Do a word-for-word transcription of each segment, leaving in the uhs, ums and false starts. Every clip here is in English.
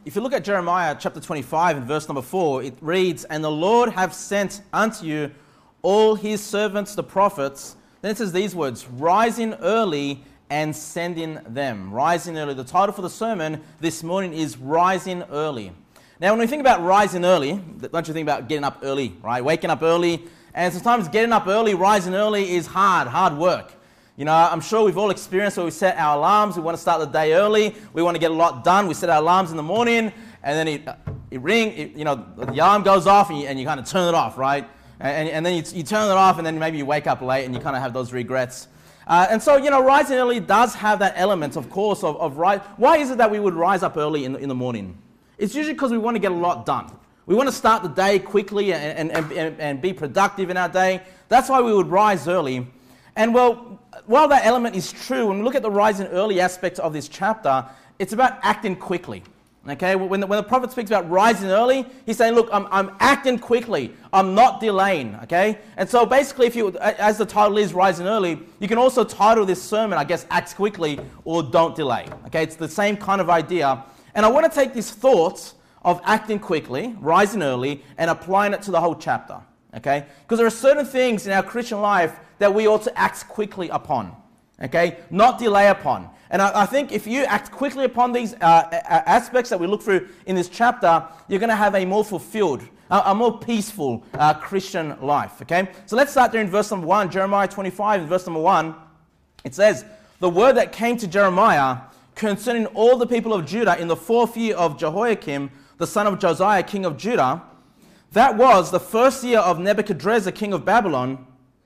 if you look at Jeremiah chapter twenty-five and verse number four, it reads, "And the Lord hath sent unto you all his servants the prophets." Then it says these words, "rising early and sending them." Rising early. The title for the sermon this morning is Rising Early. Now, when we think about rising early, don't you think about getting up early, right? Waking up early. And sometimes getting up early, rising early is hard, hard work. You know, I'm sure we've all experienced where we set our alarms. We want to start the day early. We want to get a lot done. We set our alarms in the morning, and then it, it ring. It, you know, the alarm goes off, and you, and you kind of turn it off, right? And, and then you, you turn it off, and then maybe you wake up late, and you kind of have those regrets. Uh, and so, you know, rising early does have that element, of course, of, of rise. Why is it that we would rise up early in the, in the morning? It's usually because we want to get a lot done. We want to start the day quickly and, and, and, and be productive in our day. That's why we would rise early. And well, while that element is true, when we look at the rising early aspect of this chapter, it's about acting quickly. Okay, when the, when the prophet speaks about rising early, he's saying, look, I'm, I'm acting quickly. I'm not delaying, okay? And so basically, if you, as the title is Rising Early, you can also title this sermon, I guess, Act Quickly or Don't Delay. Okay, it's the same kind of idea. And I want to take these thoughts of acting quickly, rising early, and applying it to the whole chapter, okay? Because there are certain things in our Christian life that we ought to act quickly upon, okay? Not delay upon. And I, I think if you act quickly upon these uh, aspects that we look through in this chapter, you're going to have a more fulfilled, a, a more peaceful uh, Christian life, okay? So let's start there in verse number one, Jeremiah twenty-five, in verse number one. It says, "The word that came to Jeremiah concerning all the people of Judah in the fourth year of Jehoiakim, the son of Josiah, king of Judah, that was the first year of Nebuchadrezzar, king of Babylon,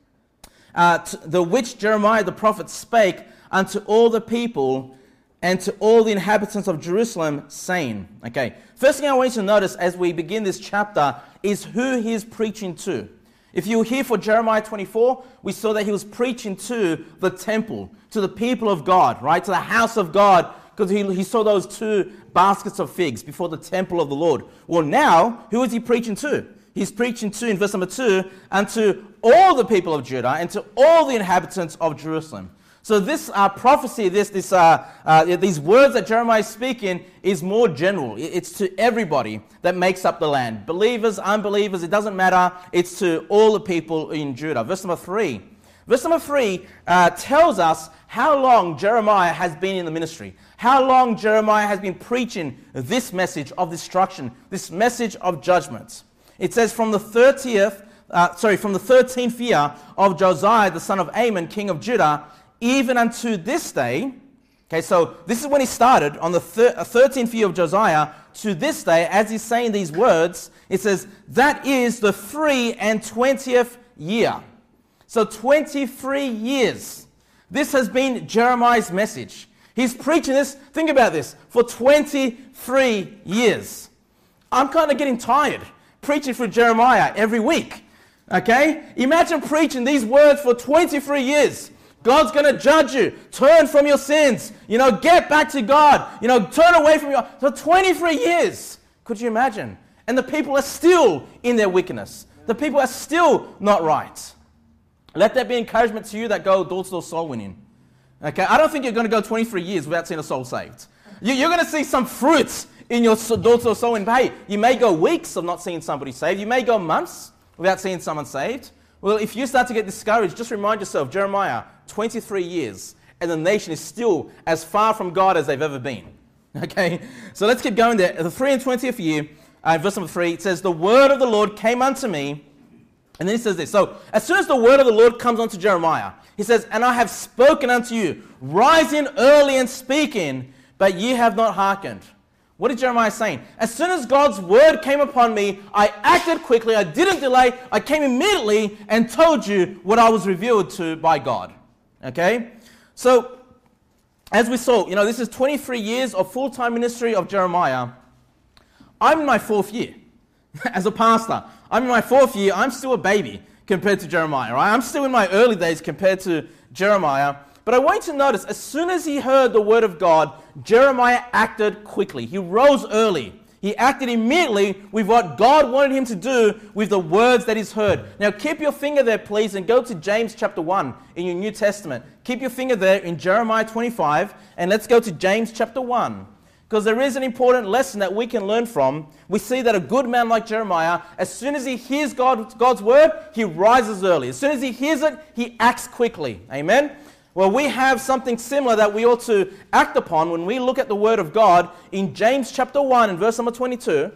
uh, t- the which Jeremiah the prophet spake unto all the people and to all the inhabitants of Jerusalem, saying," okay, first thing I want you to notice as we begin this chapter is who he is preaching to. If you were here for Jeremiah twenty-four, we saw that he was preaching to the temple, to the people of God, right, to the house of God, because he, he saw those two baskets of figs before the temple of the Lord. Well, now, who is he preaching to? He's preaching to, in verse number two, unto all the people of Judah and to all the inhabitants of Jerusalem. So this uh, prophecy, this, this, uh, uh, these words that Jeremiah is speaking is more general. It's to everybody that makes up the land. Believers, unbelievers, it doesn't matter. It's to all the people in Judah. Verse number three. Verse number three uh, tells us how long Jeremiah has been in the ministry. How long Jeremiah has been preaching this message of destruction, this message of judgment. It says from the thirtieth, uh, sorry, from the thirteenth year of Josiah, the son of Amon, king of Judah, even unto this day. Okay, so this is when he started, on the thirteenth year of Josiah, to this day, as he's saying these words, it says, that is the three and twentieth year. So twenty-three years. This has been Jeremiah's message. He's preaching this, think about this, for twenty-three years. I'm kind of getting tired preaching for Jeremiah every week. Okay? Imagine preaching these words for twenty-three years. God's going to judge you. Turn from your sins. You know, get back to God. You know, turn away from your... For twenty-three years. Could you imagine? And the people are still in their wickedness. The people are still not right. Let that be encouragement to you that go door-to-door soul winning. Okay, I don't think you're going to go twenty-three years without seeing a soul saved. You, you're going to see some fruits in your door-to-door soul winning. Hey, you may go weeks of not seeing somebody saved. You may go months without seeing someone saved. Well, if you start to get discouraged, just remind yourself, Jeremiah, twenty-three years, and the nation is still as far from God as they've ever been. Okay, so let's keep going there. The three and twentieth year, uh, verse number three, it says, "The word of the Lord came unto me." And then he says this. So, as soon as the word of the Lord comes unto Jeremiah, he says, "And I have spoken unto you, rising early and speaking, but ye have not hearkened." What is Jeremiah saying? As soon as God's word came upon me, I acted quickly, I didn't delay, I came immediately and told you what I was revealed to by God. Okay? So, as we saw, you know, this is twenty-three years of full-time ministry of Jeremiah. I'm in my fourth year as a pastor. I'm in my fourth year. I'm still a baby compared to Jeremiah, right? I'm still in my early days compared to Jeremiah. But I want you to notice, as soon as he heard the word of God, Jeremiah acted quickly. He rose early. He acted immediately with what God wanted him to do with the words that he's heard. Now keep your finger there, please, and go to James chapter one in your New Testament. Keep your finger there in Jeremiah twenty-five, and let's go to James chapter one. Because there is an important lesson that we can learn from. We see that a good man like Jeremiah, as soon as he hears God, God's word, he rises early. As soon as he hears it, he acts quickly. Amen? Well, we have something similar that we ought to act upon when we look at the word of God in James chapter one and verse number twenty-two.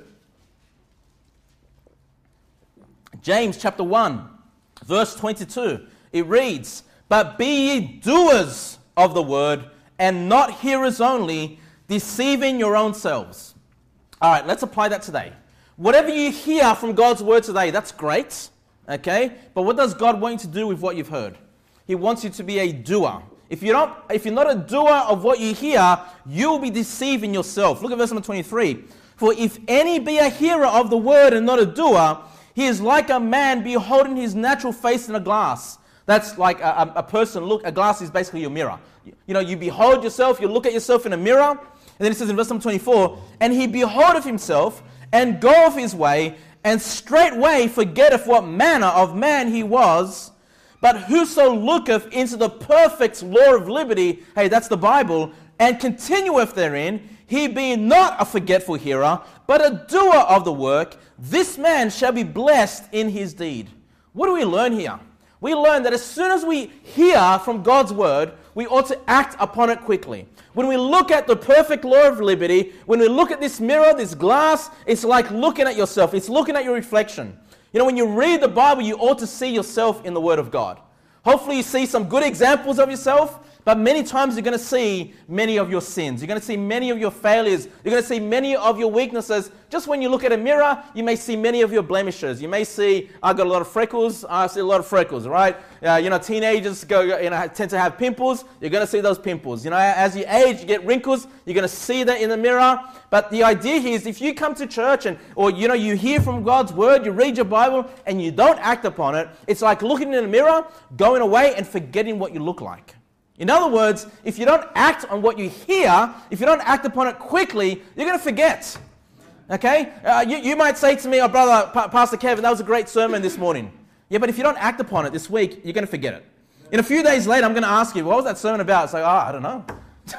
James chapter one, verse twenty-two. It reads, "But be ye doers of the word, and not hearers only, deceiving your own selves." All right, let's apply that today. Whatever you hear from God's word today, that's great, okay? But what does God want you to do with what you've heard? He wants you to be a doer. If you're not, if you're not a doer of what you hear, you'll be deceiving yourself. Look at verse number twenty-three. "For if any be a hearer of the word and not a doer, he is like a man beholding his natural face in a glass." That's like a, a person, look, a glass is basically your mirror. You, you know, you behold yourself, you look at yourself in a mirror, and then it says in verse number twenty-four, "And he beholdeth himself, and goeth his way, and straightway forgetteth what manner of man he was. But whoso looketh into the perfect law of liberty," hey, that's the Bible, "and continueth therein, he being not a forgetful hearer, but a doer of the work, this man shall be blessed in his deed." What do we learn here? We learn that as soon as we hear from God's word, we ought to act upon it quickly. When we look at the perfect law of liberty, when we look at this mirror, this glass, it's like looking at yourself. It's looking at your reflection. You know, when you read the Bible, you ought to see yourself in the word of God. Hopefully you see some good examples of yourself, but many times you're going to see many of your sins. You're going to see many of your failures. You're going to see many of your weaknesses. Just when you look at a mirror, you may see many of your blemishes. You may see, "I've got a lot of freckles." I see a lot of freckles, right? Uh, you know, teenagers go, you know, tend to have pimples. You're going to see those pimples. You know, as you age, you get wrinkles. You're going to see that in the mirror. But the idea here is if you come to church and, or, you know, you hear from God's word, you read your Bible, and you don't act upon it, it's like looking in a mirror, going away and forgetting what you look like. In other words, if you don't act on what you hear, if you don't act upon it quickly, you're going to forget. Okay? Uh, you, you might say to me, "Oh, brother, pa- Pastor Kevin, that was a great sermon this morning." Yeah, but if you don't act upon it this week, you're going to forget it. In a few days later, I'm going to ask you, "What was that sermon about?" It's like, "Oh, I don't know."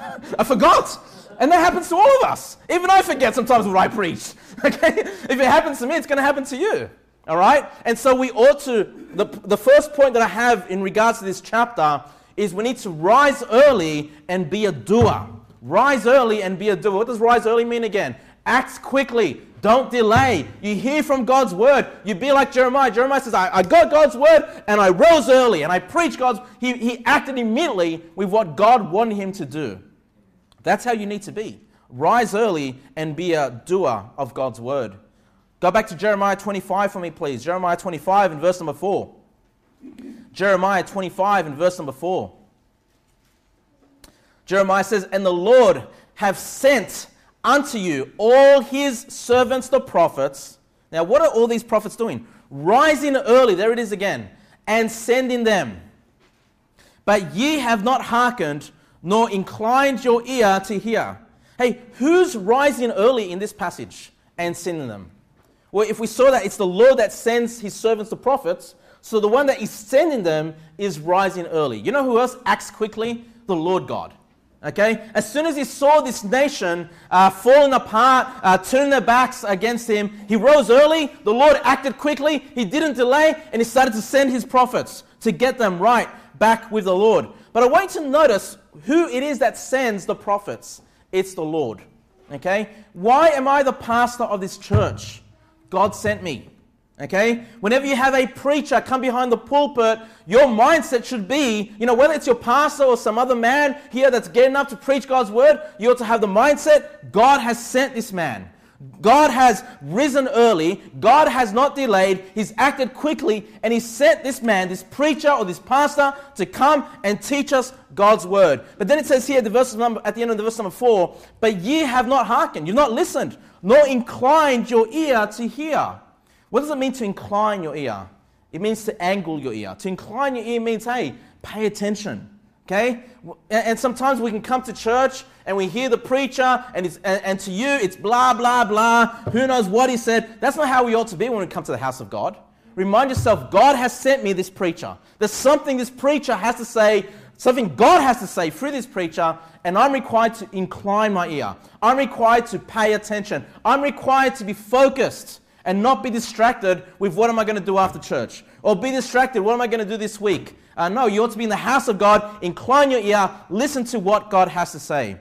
I forgot. And that happens to all of us. Even I forget sometimes what I preach. Okay? If it happens to me, it's going to happen to you. All right? And so we ought to, the, the first point that I have in regards to this chapter is we need to rise early and be a doer. Rise early and be a doer. What does rise early mean again? Act quickly. Don't delay. You hear from God's word. You be like Jeremiah. Jeremiah says, I, I got God's word and I rose early and I preached God's... He, he acted immediately with what God wanted him to do. That's how you need to be. Rise early and be a doer of God's word. Go back to Jeremiah twenty-five for me, please. Jeremiah twenty-five and verse number four. Jeremiah twenty-five and verse number four. Jeremiah says, "And the Lord have sent unto you all his servants the prophets." Now what are all these prophets doing? Rising early, there it is again, and sending them. "But ye have not hearkened, nor inclined your ear to hear." Hey, who's rising early in this passage and sending them? Well, if we saw that it's the Lord that sends his servants the prophets, so the one that is sending them is rising early. You know who else acts quickly? The Lord God. Okay? As soon as he saw this nation uh, falling apart, uh, turning their backs against him, he rose early, the Lord acted quickly, he didn't delay, and he started to send his prophets to get them right back with the Lord. But I want you to notice who it is that sends the prophets. It's the Lord. Okay? Why am I the pastor of this church? God sent me. Okay? Whenever you have a preacher come behind the pulpit, your mindset should be, you know, whether it's your pastor or some other man here that's getting up to preach God's word, you ought to have the mindset, God has sent this man. God has risen early. God has not delayed. He's acted quickly, and he sent this man, this preacher or this pastor, to come and teach us God's word. But then it says here at the, verse number, at the end of the verse number four, "But ye have not hearkened," you've not listened, "nor inclined your ear to hear." What does it mean to incline your ear? It means to angle your ear. To incline your ear means, hey, pay attention. Okay? And sometimes we can come to church and we hear the preacher and, it's, and, and to you it's blah, blah, blah. Who knows what he said? That's not how we ought to be when we come to the house of God. Remind yourself, God has sent me this preacher. There's something this preacher has to say Something God has to say through this preacher, and I'm required to incline my ear. I'm required to pay attention. I'm required to be focused and not be distracted with what am I going to do after church? Or be distracted, what am I going to do this week? Uh, no, you ought to be in the house of God, incline your ear, listen to what God has to say.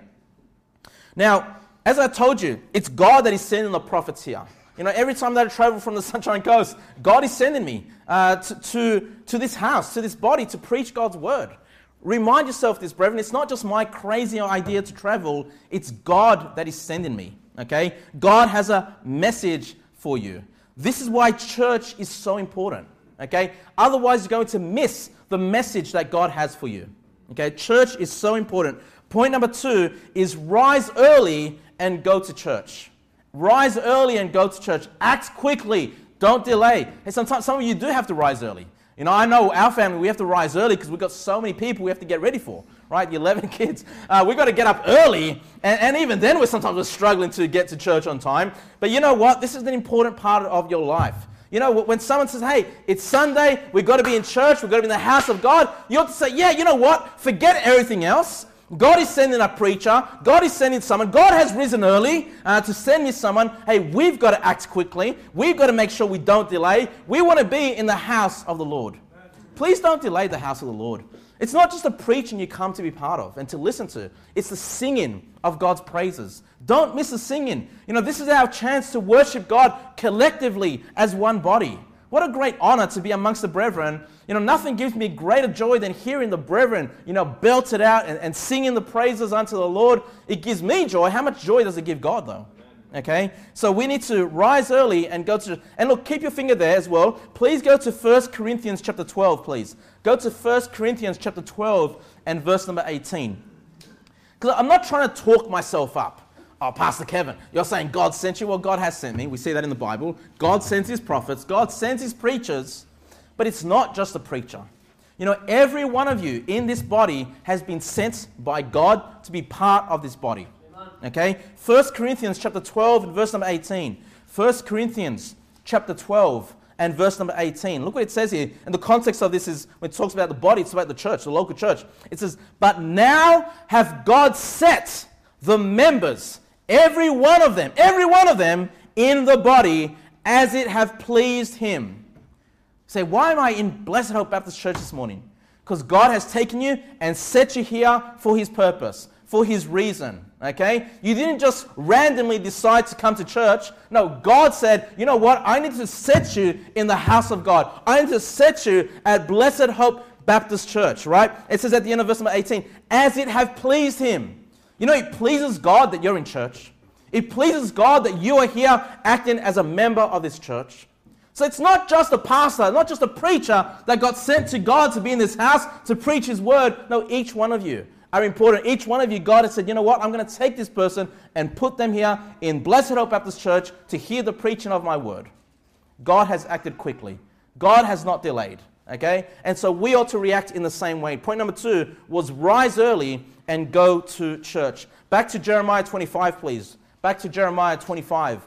Now, as I told you, it's God that is sending the prophets here. You know, every time that I travel from the Sunshine Coast, God is sending me uh, to, to, to this house, to this body, to preach God's word. Remind yourself this, brethren, it's not just my crazy idea to travel, it's God that is sending me, okay? God has a message for you. This is why church is so important, okay? Otherwise, you're going to miss the message that God has for you, okay? Church is so important. Point number two is rise early and go to church. Rise early and go to church. Act quickly. Don't delay. Hey, sometimes some of you do have to rise early. You know, I know our family, we have to rise early because we've got so many people we have to get ready for, right? The eleven kids. Uh, we've got to get up early, and, and even then we're sometimes we're struggling to get to church on time. But you know what? This is an important part of your life. You know, when someone says, hey, it's Sunday, we've got to be in church, we've got to be in the house of God, you have to say, yeah, you know what? Forget everything else. God is sending a preacher. God is sending someone. God has risen early uh, to send me someone. Hey, we've got to act quickly. We've got to make sure we don't delay. We want to be in the house of the Lord. Please don't delay the house of the Lord. It's not just the preaching you come to be part of and to listen to. It's the singing of God's praises. Don't miss the singing. You know, this is our chance to worship God collectively as one body. What a great honor to be amongst the brethren. You know, nothing gives me greater joy than hearing the brethren, you know, belt it out and, and singing the praises unto the Lord. It gives me joy. How much joy does it give God, though? Okay? So we need to rise early and go to... And look, keep your finger there as well. Please go to First Corinthians chapter twelve, please. Go to First Corinthians chapter twelve and verse number eighteen. Because I'm not trying to talk myself up. Oh, Pastor Kevin, you're saying God sent you? Well, God has sent me. We see that in the Bible. God sends his prophets. God sends his preachers. But it's not just the preacher. You know, every one of you in this body has been sent by God to be part of this body. Okay? First Corinthians chapter twelve and verse number eighteen. First Corinthians chapter twelve and verse number eighteen. Look what it says here. And the context of this is, when it talks about the body, it's about the church, the local church. It says, but now have God set the members, every one of them, every one of them in the body as it have pleased him. Say, why am I in Blessed Hope Baptist Church this morning? Because God has taken you and set you here for his purpose, for his reason, okay? You didn't just randomly decide to come to church. No, God said, you know what? I need to set you in the house of God. I need to set you at Blessed Hope Baptist Church, right? It says at the end of verse number eighteen, as it have pleased him. You know, it pleases God that you're in church. It pleases God that you are here acting as a member of this church. So it's not just a pastor, not just a preacher that got sent to God to be in this house to preach his word. No, each one of you are important. Each one of you, God has said, you know what? I'm going to take this person and put them here in Blessed Hope Baptist Church to hear the preaching of my word. God has acted quickly. God has not delayed. Okay? And so we ought to react in the same way. Point number two was rise early and go to church. Back to Jeremiah twenty-five, please. Back to Jeremiah twenty-five.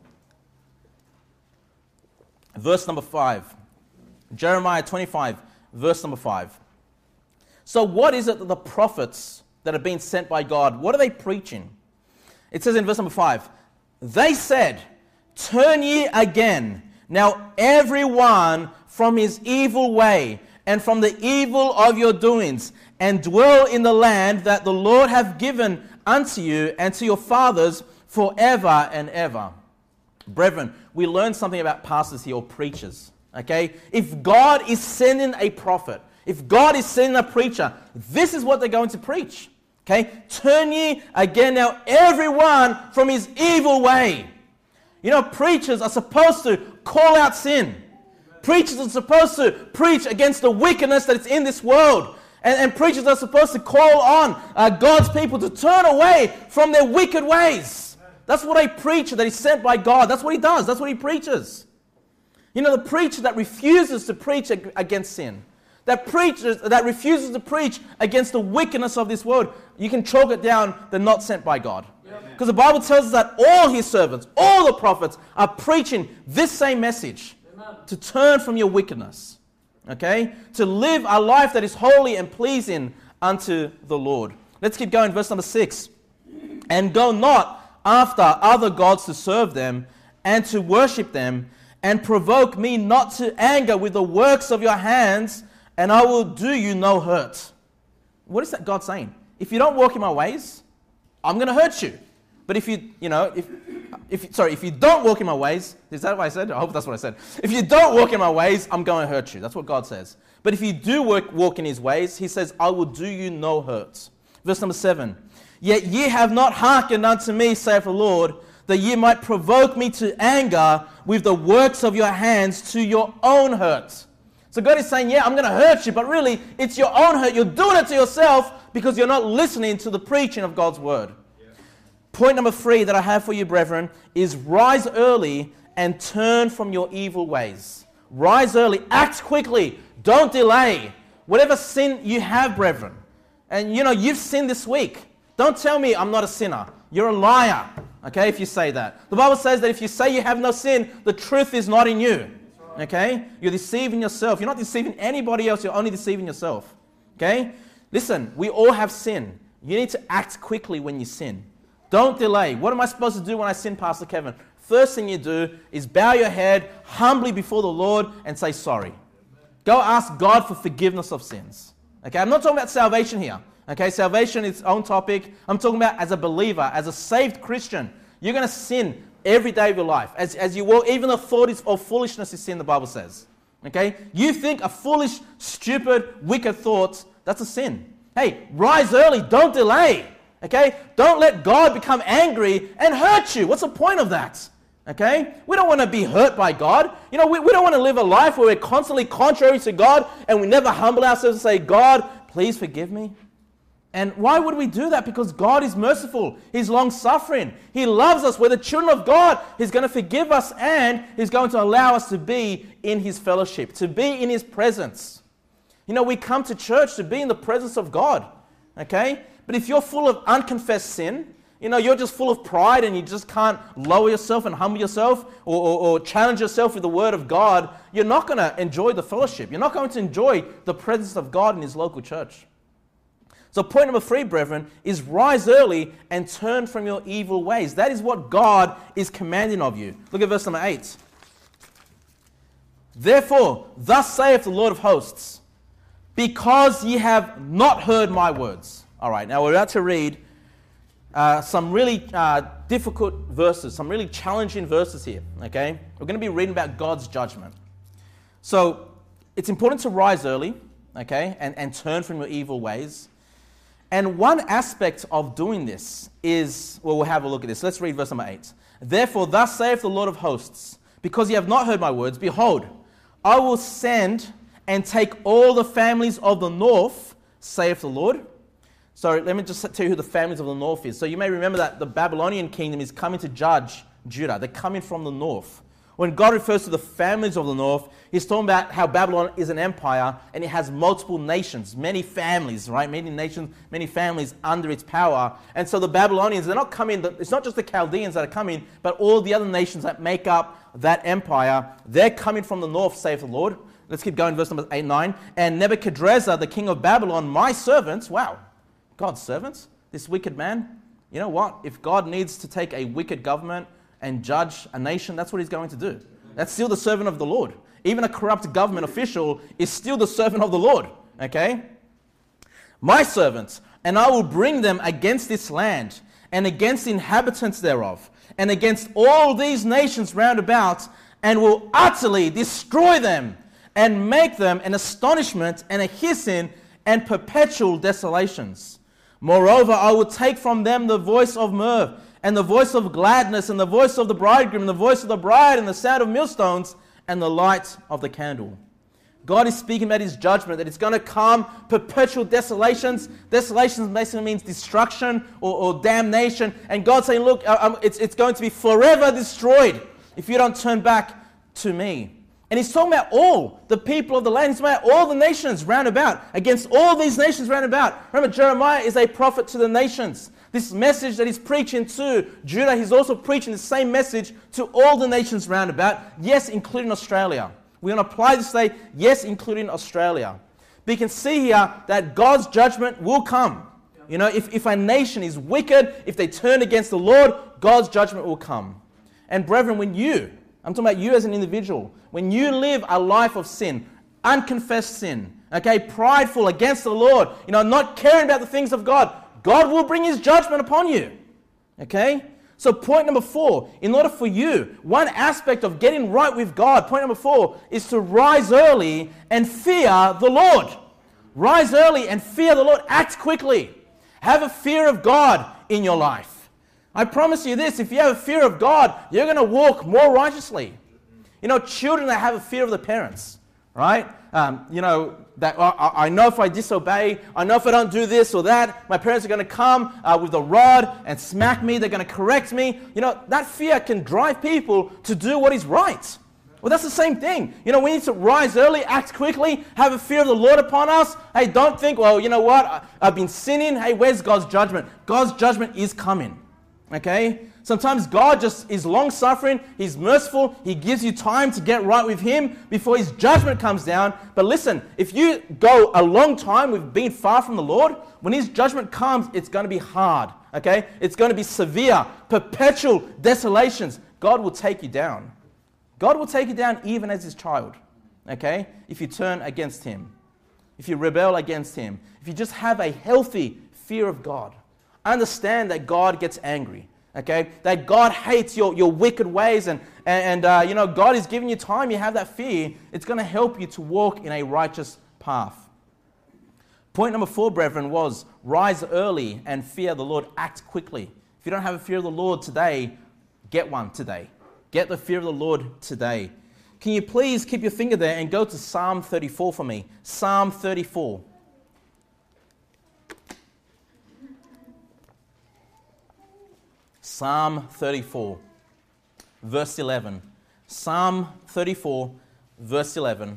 Verse number five. Jeremiah twenty-five, verse number five. So what is it that the prophets that have been sent by God, what are they preaching? It says in verse number five, they said, turn ye again, now every one from his evil way, and from the evil of your doings, and dwell in the land that the Lord hath given unto you and to your fathers forever and ever. Brethren, we learn something about pastors here, or preachers, okay? If God is sending a prophet, if God is sending a preacher, this is what they're going to preach, okay? Turn ye again now everyone from his evil way. You know, preachers are supposed to call out sin. Preachers are supposed to preach against the wickedness that is in this world. And, and preachers are supposed to call on uh, God's people to turn away from their wicked ways. That's what a preacher that is sent by God, that's what he does. That's what he preaches. You know, the preacher that refuses to preach ag- against sin, that preaches, that refuses to preach against the wickedness of this world, you can chalk it down, they're not sent by God. Because the Bible tells us that all his servants, all the prophets are preaching this same message. Amen. To turn from your wickedness, okay? To live a life that is holy and pleasing unto the Lord. Let's keep going, verse number six. And go not after other gods to serve them and to worship them, and provoke me not to anger with the works of your hands, and I will do you no hurt. What is that God saying? If you don't walk in my ways, I'm going to hurt you. But if you, you know, if, if, sorry, if you don't walk in my ways, is that what I said? I hope that's what I said. If you don't walk in my ways, I'm going to hurt you. That's what God says. But if you do work, walk in his ways, he says, I will do you no hurt. Verse number seven. Yet ye have not hearkened unto me, saith the Lord, that ye might provoke me to anger with the works of your hands to your own hurt. So God is saying, yeah, I'm going to hurt you, but really, it's your own hurt. You're doing it to yourself because you're not listening to the preaching of God's word. Yeah. Point number three that I have for you, brethren, is rise early and turn from your evil ways. Rise early, act quickly, don't delay. Whatever sin you have, brethren, and you know, you've sinned this week. Don't tell me I'm not a sinner. You're a liar. Okay, if you say that. The Bible says that if you say you have no sin, the truth is not in you. Okay? You're deceiving yourself. You're not deceiving anybody else. You're only deceiving yourself. Okay? Listen, we all have sin. You need to act quickly when you sin. Don't delay. What am I supposed to do when I sin, Pastor Kevin? First thing you do is bow your head humbly before the Lord and say sorry. Go ask God for forgiveness of sins. Okay? I'm not talking about salvation here. Okay, salvation is its own topic. I'm talking about as a believer, as a saved Christian. You're going to sin every day of your life. As, as you walk, even the thought is, of foolishness is sin, the Bible says. Okay, you think a foolish, stupid, wicked thought, that's a sin. Hey, rise early, don't delay. Okay, don't let God become angry and hurt you. What's the point of that? Okay, we don't want to be hurt by God. You know, we, we don't want to live a life where we're constantly contrary to God and we never humble ourselves and say, God, please forgive me. And why would we do that? Because God is merciful. He's long-suffering. He loves us. We're the children of God. He's going to forgive us and He's going to allow us to be in His fellowship, to be in His presence. You know, we come to church to be in the presence of God, okay? But if you're full of unconfessed sin, you know, you're just full of pride and you just can't lower yourself and humble yourself or, or, or challenge yourself with the Word of God, you're not going to enjoy the fellowship. You're not going to enjoy the presence of God in His local church. So point number three, brethren, is rise early and turn from your evil ways. That is what God is commanding of you. Look at verse number eight. Therefore, thus saith the Lord of hosts, because ye have not heard my words. All right, now we're about to read uh, some really uh, difficult verses, some really challenging verses here, okay? We're going to be reading about God's judgment. So it's important to rise early, okay, and, and turn from your evil ways. And one aspect of doing this is, well, we'll have a look at this. Let's read verse number eight. Therefore, thus saith the Lord of hosts, because ye have not heard my words, behold, I will send and take all the families of the north, saith the Lord. So let me just tell you who the families of the north is. So you may remember that the Babylonian kingdom is coming to judge Judah. They're coming from the north. When God refers to the families of the north, He's talking about how Babylon is an empire and it has multiple nations, many families, right? Many nations, many families under its power. And so the Babylonians, they're not coming, it's not just the Chaldeans that are coming, but all the other nations that make up that empire, they're coming from the north, saith the Lord. Let's keep going, verse number eight and nine. And Nebuchadrezzar, the king of Babylon, my servants, wow, God's servants, this wicked man. You know what? If God needs to take a wicked government and judge a nation, that's what He's going to do. That's still the servant of the Lord. Even a corrupt government official is still the servant of the Lord. Okay? My servants, and I will bring them against this land, and against the inhabitants thereof, and against all these nations round about, and will utterly destroy them, and make them an astonishment, and a hissing, and perpetual desolations. Moreover, I will take from them the voice of mirth, and the voice of gladness, and the voice of the bridegroom, and the voice of the bride, and the sound of millstones, and the light of the candle. God is speaking about His judgment, that it's going to come perpetual desolations. Desolations basically means destruction or, or damnation. And God's saying, look, um, it's, it's going to be forever destroyed if you don't turn back to me. And He's talking about all the people of the land. He's talking about all the nations round about, against all these nations round about. Remember, Jeremiah is a prophet to the nations. This message that he's preaching to Judah, he's also preaching the same message to all the nations round about, yes, including Australia. We're going to apply this today, yes, including Australia. But you can see here that God's judgment will come. You know, if, if a nation is wicked, if they turn against the Lord, God's judgment will come. And brethren, when you, I'm talking about you as an individual, when you live a life of sin, unconfessed sin, okay, prideful against the Lord, you know, not caring about the things of God, God will bring His judgment upon you. Okay? So point number four, in order for you, one aspect of getting right with God, point number four, is to rise early and fear the Lord. Rise early and fear the Lord. Act quickly. Have a fear of God in your life. I promise you this, if you have a fear of God, you're going to walk more righteously. You know, children that have a fear of the parents, right? Um, you know, that I, I know if I disobey, I know if I don't do this or that, my parents are going to come uh, with a rod and smack me, they're going to correct me. You know, that fear can drive people to do what is right. Well, that's the same thing. You know, we need to rise early, act quickly, have a fear of the Lord upon us. Hey, don't think, well, you know what, I, I've been sinning. Hey, where's God's judgment? God's judgment is coming. Okay? Sometimes God just is long-suffering, He's merciful, He gives you time to get right with Him before His judgment comes down. But listen, if you go a long time with being far from the Lord, when His judgment comes, it's going to be hard, okay? It's going to be severe, perpetual desolations. God will take you down. God will take you down even as His child, okay? If you turn against Him, if you rebel against Him, if you just have a healthy fear of God, understand that God gets angry. Okay, that God hates your, your wicked ways, and, and, and uh, you know, God is giving you time, you have that fear, it's going to help you to walk in a righteous path. Point number four, brethren, was rise early and fear the Lord, act quickly. If you don't have a fear of the Lord today, get one today. Get the fear of the Lord today. Can you please keep your finger there and go to Psalm thirty-four for me? Psalm thirty-four. Psalm thirty-four, verse eleven. Psalm thirty-four, verse eleven.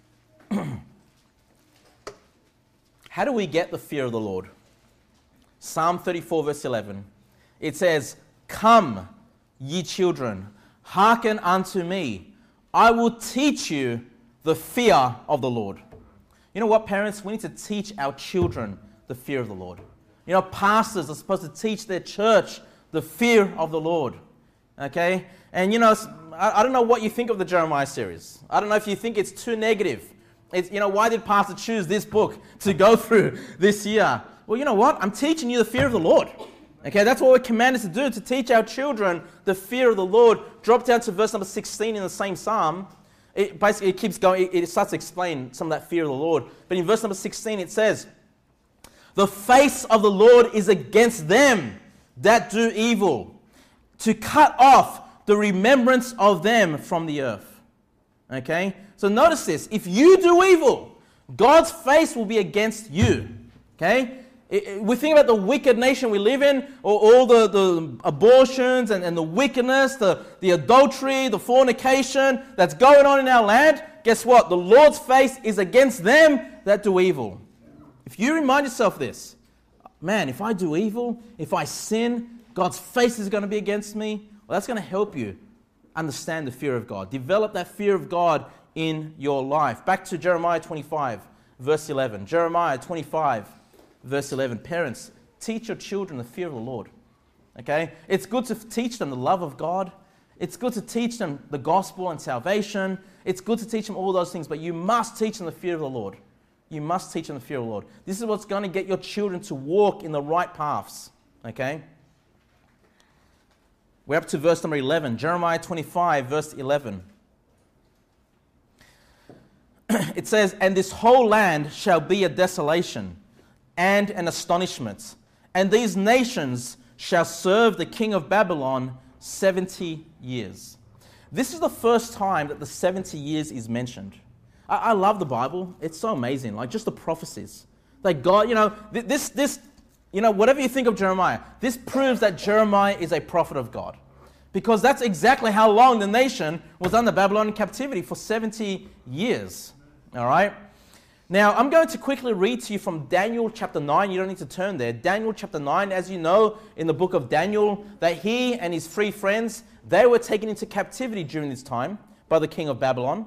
How do we get the fear of the Lord? Psalm thirty-four, verse eleven. It says, "Come, ye children, hearken unto me. I will teach you the fear of the Lord." You know what, parents? We need to teach our children the fear of the Lord. You know, pastors are supposed to teach their church the fear of the Lord, okay? And you know, I, I don't know what you think of the Jeremiah series. I don't know if you think it's too negative. It's, you know, why did Pastor choose this book to go through this year? Well, you know what? I'm teaching you the fear of the Lord. Okay, that's what we're commanded to do, to teach our children the fear of the Lord. Drop down to verse number sixteen in the same psalm. It basically it keeps going, it, it starts to explain some of that fear of the Lord. But in verse number sixteen it says, "The face of the Lord is against them that do evil, to cut off the remembrance of them from the earth." Okay? So notice this. If you do evil, God's face will be against you. Okay? It, it, we think about the wicked nation we live in, or all the, the abortions and, and the wickedness, the, the adultery, the fornication that's going on in our land. Guess what? The Lord's face is against them that do evil. If you remind yourself this, man, if I do evil, if I sin, God's face is going to be against me. Well, that's going to help you understand the fear of God. Develop that fear of God in your life. Back to Jeremiah twenty-five, verse eleven. Jeremiah twenty-five, verse eleven. Parents, teach your children the fear of the Lord. Okay? It's good to teach them the love of God. It's good to teach them the gospel and salvation. It's good to teach them all those things, but you must teach them the fear of the Lord. You must teach them the fear of the Lord. This is what's going to get your children to walk in the right paths. Okay? We're up to verse number eleven. Jeremiah twenty-five, verse eleven. It says, "And this whole land shall be a desolation and an astonishment, and these nations shall serve the king of Babylon seventy years." This is the first time that the seventy years is mentioned. I, I love the Bible. It's so amazing. Like, just the prophecies. Like, God, you know, this, this, you know, whatever you think of Jeremiah, this proves that Jeremiah is a prophet of God. Because that's exactly how long the nation was under Babylonian captivity, for seventy years. All right? Now, I'm going to quickly read to you from Daniel chapter nine. You don't need to turn there. Daniel chapter nine, as you know, in the book of Daniel, that he and his three friends, they were taken into captivity during this time by the king of Babylon.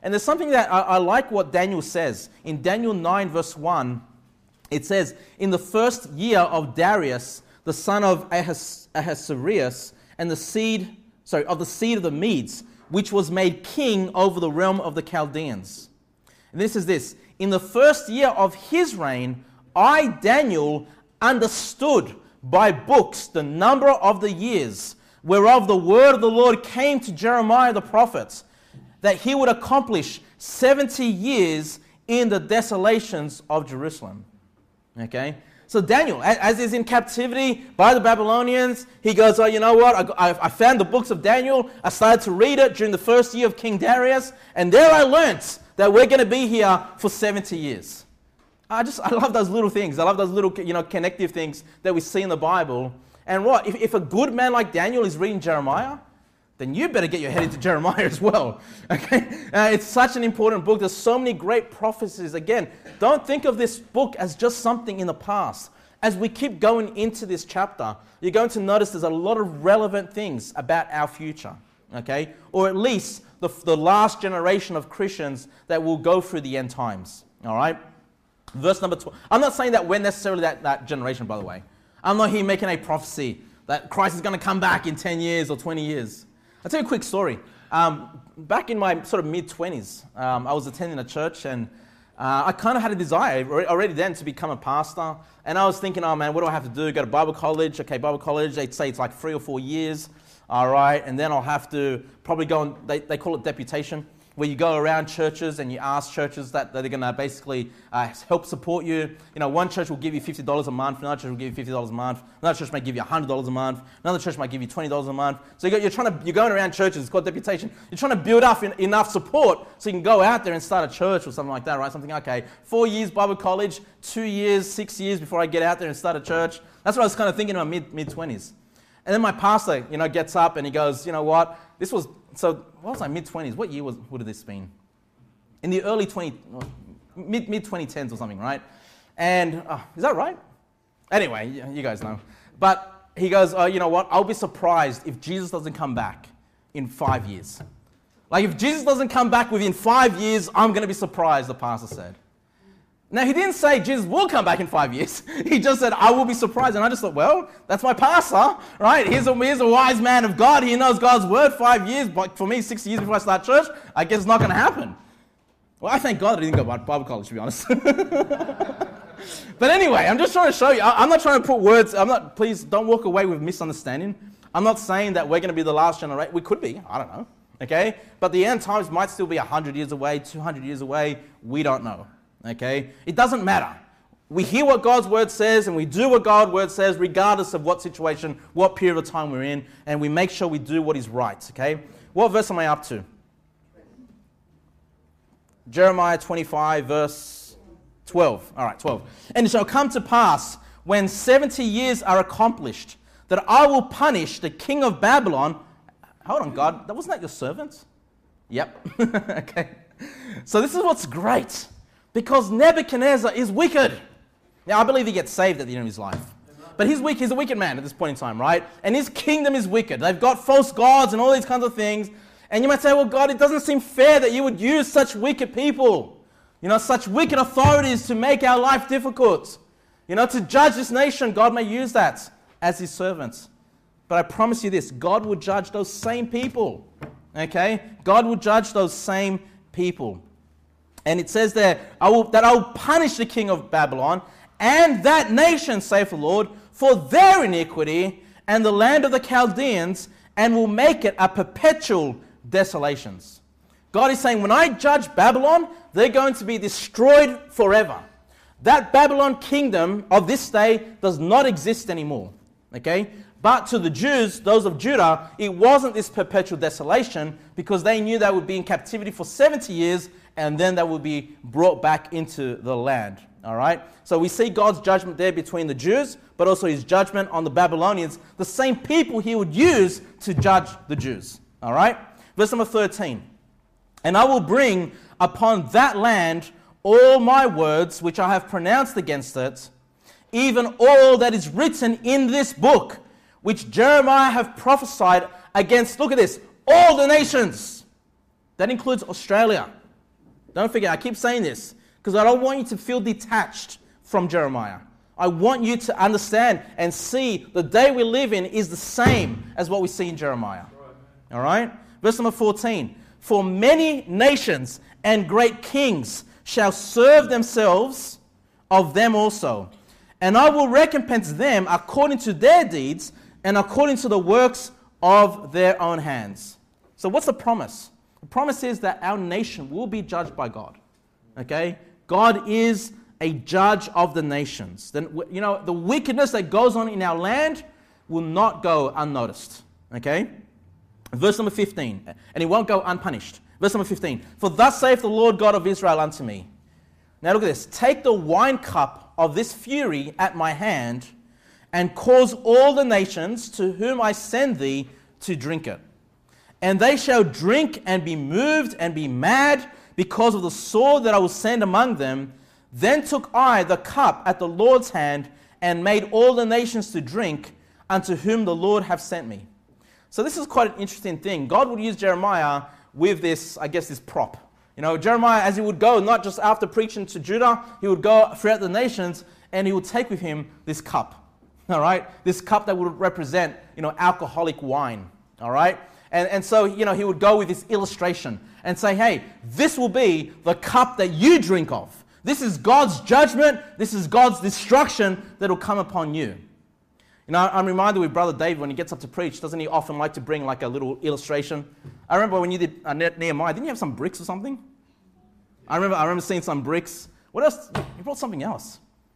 And there's something that I, I like what Daniel says. In Daniel nine verse one, it says, in the first year of Darius, the son of Ahas, Ahasuerus, and the seed, sorry, of the seed of the Medes, which was made king over the realm of the Chaldeans. And this is this, in the first year of his reign, I, Daniel, understood by books the number of the years whereof the word of the Lord came to Jeremiah the prophet, that he would accomplish seventy years in the desolations of Jerusalem. Okay? So Daniel, as he's in captivity by the Babylonians, he goes, oh, you know what? I, I found the books of Daniel. I started to read it during the first year of King Darius, and there I learnt that we're going to be here for seventy years. I just, I love those little things. I love those little, you know, connective things that we see in the Bible. And what? If, if a good man like Daniel is reading Jeremiah, then you better get your head into Jeremiah as well. Okay? Uh, it's such an important book. There's so many great prophecies. Again, don't think of this book as just something in the past. As we keep going into this chapter, you're going to notice there's a lot of relevant things about our future. Okay? Or at least the, the last generation of Christians that will go through the end times. All right? Verse number twelve. I'm not saying that we're necessarily that, that generation, by the way. I'm not here making a prophecy that Christ is going to come back in ten years or twenty years. I'll tell you a quick story. Um, back in my sort of mid-twenties, um, I was attending a church, and uh, I kind of had a desire already then to become a pastor. And I was thinking, oh man, what do I have to do? Go to Bible college? Okay, Bible college, they'd say it's like three or four years. All right, and then I'll have to probably go on, they, they call it deputation, where you go around churches and you ask churches that, that they're going to basically uh, help support you. You know, one church will give you fifty dollars a month, another church will give you fifty dollars a month, another church might give you one hundred dollars a month, another church might give you twenty dollars a month. So you're, trying to, you're going around churches, it's called deputation. You're trying to build up in, enough support so you can go out there and start a church or something like that, right? Something, okay, four years Bible college, two years, six years before I get out there and start a church. That's what I was kind of thinking in my mid, mid-twenties. And then my pastor, you know, gets up and he goes, you know what, this was, so what was I, mid-twenties? What year was, would have this been? In the early twenty, mid, mid twenty tens or something, right? And, uh, is that right? Anyway, you guys know. But he goes, oh, you know what, I'll be surprised if Jesus doesn't come back in five years. Like if Jesus doesn't come back within five years, I'm going to be surprised, the pastor said. Now, he didn't say Jesus will come back in five years. He just said, I will be surprised. And I just thought, well, that's my pastor, right? He's a, he's a wise man of God. He knows God's word. Five years, but for me, six years before I start church, I guess it's not going to happen. Well, I thank God that I didn't go to Bible college, to be honest. But anyway, I'm just trying to show you. I'm not trying to put words. I'm not. Please don't walk away with misunderstanding. I'm not saying that we're going to be the last generation. We could be. I don't know. Okay? But the end times might still be one hundred years away, two hundred years away. We don't know. Okay? It doesn't matter. We hear what God's word says and we do what God's word says regardless of what situation, what period of time we're in, and we make sure we do what is right. Okay? What verse am I up to? Jeremiah twenty-five, verse twelve. All right, twelve. And it shall come to pass, when seventy years are accomplished, that I will punish the king of Babylon. Hold on, God. That wasn't that your servant? Yep. Okay. So this is what's great. Because Nebuchadnezzar is wicked. Now, I believe he gets saved at the end of his life. But he's weak. He's a wicked man at this point in time, right? And his kingdom is wicked. They've got false gods and all these kinds of things. And you might say, well, God, it doesn't seem fair that you would use such wicked people, you know, such wicked authorities to make our life difficult. You know, to judge this nation, God may use that as his servants. But I promise you this, God will judge those same people, okay? God will judge those same people. And it says there, I will, that I will punish the king of Babylon and that nation, saith the Lord, for their iniquity and the land of the Chaldeans, and will make it a perpetual desolations. God is saying, when I judge Babylon, they're going to be destroyed forever. That Babylon kingdom of this day does not exist anymore. Okay? But to the Jews, those of Judah, it wasn't this perpetual desolation because they knew they would be in captivity for seventy years and then they would be brought back into the land. All right? So we see God's judgment there between the Jews, but also his judgment on the Babylonians, the same people he would use to judge the Jews. All right? Verse number thirteen. And I will bring upon that land all my words which I have pronounced against it, even all that is written in this book, which Jeremiah have prophesied against, look at this, all the nations. That includes Australia. Don't forget, I keep saying this because I don't want you to feel detached from Jeremiah. I want you to understand and see the day we live in is the same as what we see in Jeremiah. All right? Verse number fourteen. For many nations and great kings shall serve themselves of them also. And I will recompense them according to their deeds and according to the works of their own hands. So what's the promise? The promise is that our nation will be judged by God. Okay? God is a judge of the nations. Then, you know, the wickedness that goes on in our land will not go unnoticed. Okay? Verse number fifteen. And it won't go unpunished. Verse number fifteen. For thus saith the Lord God of Israel unto me. Now look at this. Take the wine cup of this fury at my hand and cause all the nations to whom I send thee to drink it. And they shall drink and be moved and be mad because of the sword that I will send among them. Then took I the cup at the Lord's hand and made all the nations to drink unto whom the Lord hath sent me. So this is quite an interesting thing. God would use Jeremiah with this, I guess, this prop. You know, Jeremiah, as he would go, not just after preaching to Judah, he would go throughout the nations and he would take with him this cup. All right? This cup that would represent, you know, alcoholic wine. All right? And, and so, you know, he would go with this illustration and say, hey, this will be the cup that you drink of. This is God's judgment. This is God's destruction that will come upon you. You know, I'm reminded with Brother David when he gets up to preach, doesn't he often like to bring like a little illustration? I remember when you did uh, Nehemiah, didn't you have some bricks or something? I remember I remember seeing some bricks. What else? You brought something else.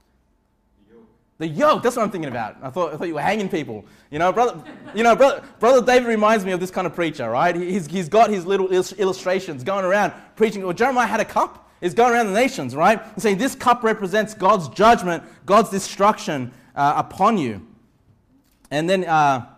The yoke. The yoke, that's what I'm thinking about. I thought I thought you were hanging people. You know, brother, you know, brother, brother David reminds me of this kind of preacher, right? He's, he's got his little illustrations going around preaching. Well, Jeremiah had a cup. He's going around the nations, right? And saying this cup represents God's judgment, God's destruction uh, upon you. And then, uh,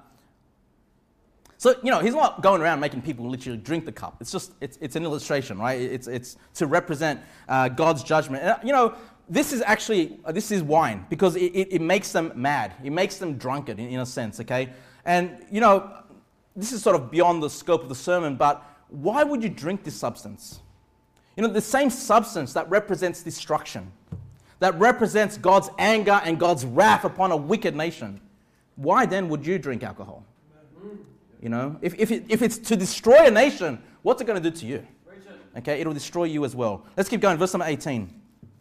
so, you know, he's not going around making people literally drink the cup. It's just, it's it's an illustration, right? It's it's to represent uh, God's judgment. And, you know, this is actually, uh, this is wine because it, it, it makes them mad. It makes them drunkard in, in a sense, okay? And, you know, this is sort of beyond the scope of the sermon, but why would you drink this substance? You know, the same substance that represents destruction, that represents God's anger and God's wrath upon a wicked nation. Why then would you drink alcohol? You know, if, if, it, if it's to destroy a nation, what's it going to do to you? Okay, it'll destroy you as well. Let's keep going. Verse number eighteen.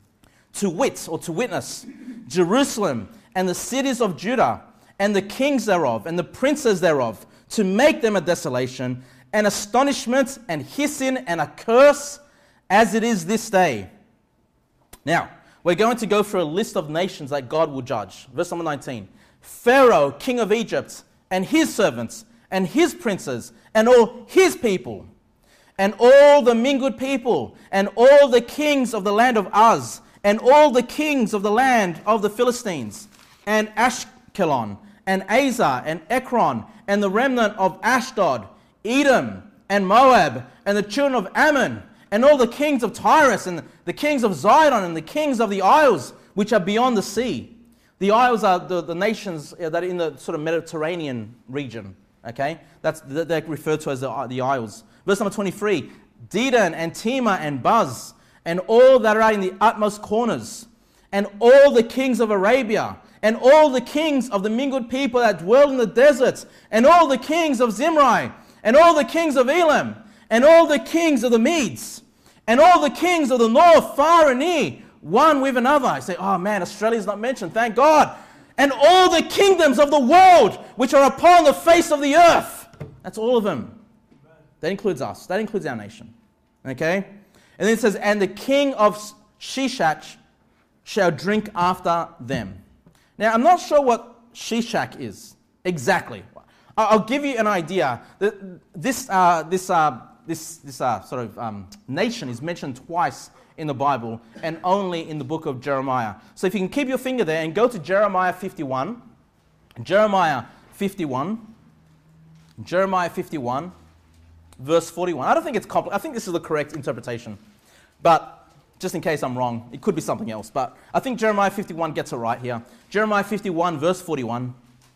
To wit, or to witness, Jerusalem and the cities of Judah and the kings thereof and the princes thereof, to make them a desolation, an astonishment and hissing and a curse, as it is this day. Now, we're going to go through a list of nations that God will judge. Verse number nineteen. Pharaoh, king of Egypt, and his servants, and his princes, and all his people, and all the mingled people, and all the kings of the land of Uz, and all the kings of the land of the Philistines, and Ashkelon, and Azar, and Ekron, and the remnant of Ashdod, Edom, and Moab, and the children of Ammon, and all the kings of Tyrus, and the kings of Zidon, and the kings of the isles, which are beyond the sea. The isles are the, the nations that are in the sort of Mediterranean region, okay? That's they're referred to as the, the isles. Verse number twenty-three, Dedan and Tema and Buz, and all that are in the utmost corners, and all the kings of Arabia, and all the kings of the mingled people that dwell in the deserts, and all the kings of Zimri, and all the kings of Elam, and all the kings of the Medes, and all the kings of the north, far and near, one with another. I say, oh man, Australia's not mentioned, thank God. And all the kingdoms of the world which are upon the face of the earth. That's all of them. That includes us. That includes our nation. Okay? And then it says, and the king of Shishak shall drink after them. Now, I'm not sure what Shishak is exactly. I'll give you an idea. This, uh, this, uh, this, this uh, sort of um, nation is mentioned twice in the Bible and only in the book of Jeremiah. So if you can keep your finger there and go to Jeremiah fifty-one. Jeremiah fifty-one. Jeremiah fifty-one, verse forty-one. I don't think it's complicated. I think this is the correct interpretation. But just in case I'm wrong, it could be something else. But I think Jeremiah fifty-one gets it right here. Jeremiah fifty-one, verse forty-one.